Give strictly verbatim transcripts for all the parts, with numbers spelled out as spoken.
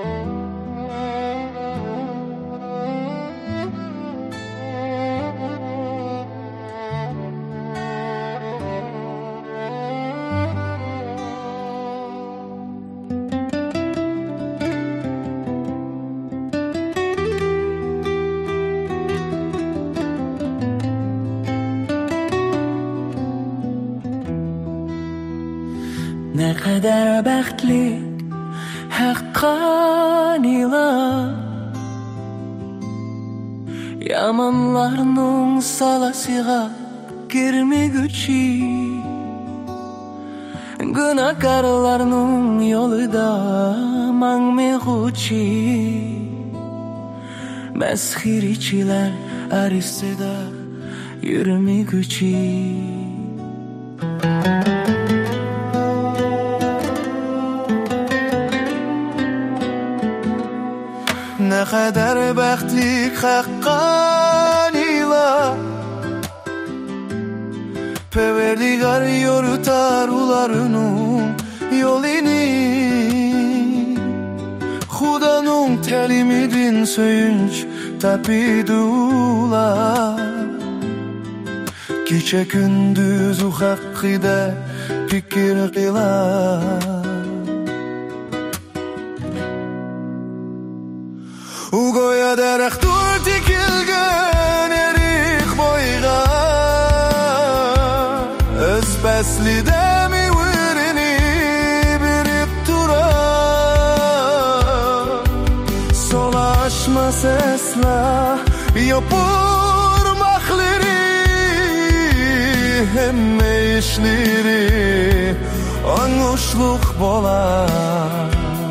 Ne kadar bəxtli haqqanilar, yamanlarının salasığa girmigüçi, günahkarlarının yolu da mangmiguçi, mezhiriciler aristeda yürümigüçi. Ne kadar bəxtlik haqqanilar, Perverdigar yorutar ularının yolini, Xudanın telimidin söyünç tapidular, Gece gündüz o hakkıda fikir kılar. Ugoya daraxtur tikilgen erik boyga, Öz bəslide mi virini birip durar, Solaşma sesla yapur mahleri, Hemme işleri anuşluk bolar.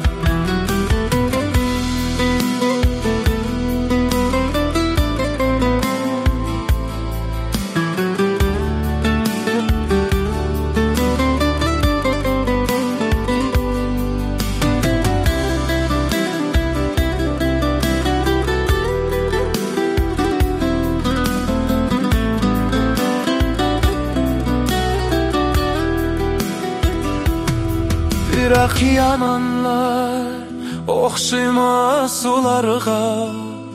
Bırak yamanlar oxşimaz ularga,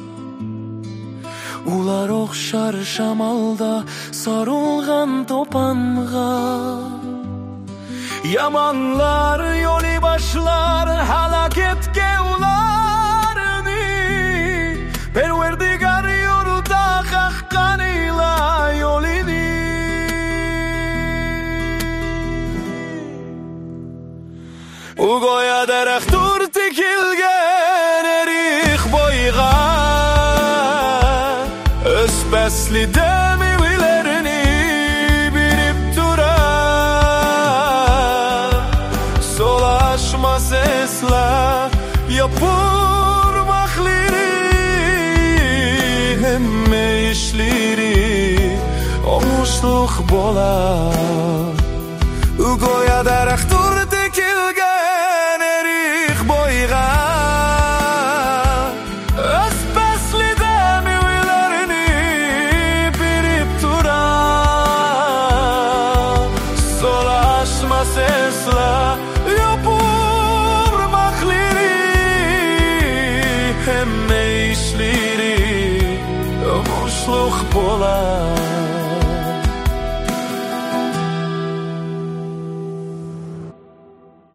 Ular oxşar şamalda sarılgan topanğa. Yamanlar yolu başlar halaketke ularını, Perverdigar yoruda haqqanıyla yolini. Ugoya daraxtur tikilgen erik boyga, Öz bəslide meyvelerini birip durar, Solaşma sesler yapur mahleri, Hemme işleri olmuşluk bolar. Ugoya daraxtur tikilgen erik boyga, Öz bəslide meyvelerini birip durar, Solaşma sesler yapur mahleri, Hemme işleri olmuşluk bolar.